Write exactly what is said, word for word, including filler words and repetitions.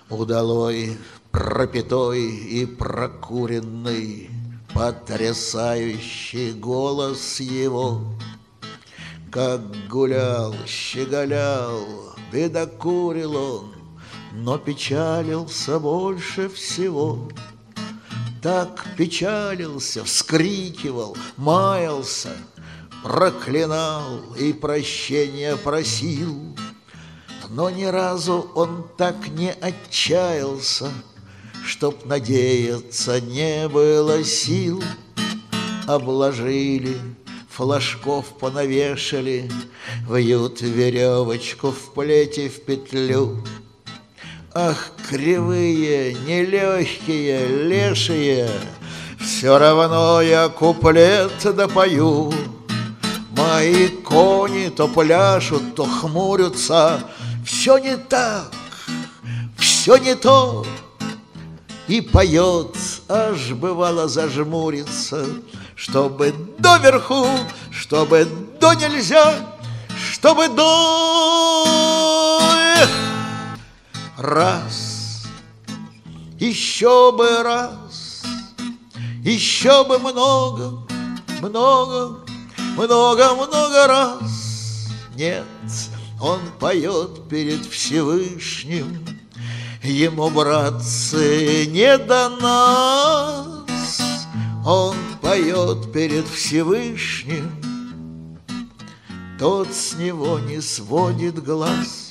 Удалой, пропитой и прокуренный, потрясающий голос его, как гулял, щеголял, бедокурил он, но печалился больше всего. Так печалился, вскрикивал, маялся, проклинал и прощения просил. Но ни разу он так не отчаялся, чтоб надеяться не было сил. Обложили, флажков понавешали, вьют веревочку в плети в петлю. Ах, кривые, нелегкие, лешие, все равно я куплет допою. Мои кони то пляшут, то хмурятся, все не так, все не то. И поет, аж бывало зажмурится, чтобы доверху, чтобы до нельзя, чтобы до... Эх! Раз, еще бы раз, еще бы много, много, много-много раз. Нет, он поет перед Всевышним, ему, братцы, не до нас. Он поет перед Всевышним, тот с него не сводит глаз.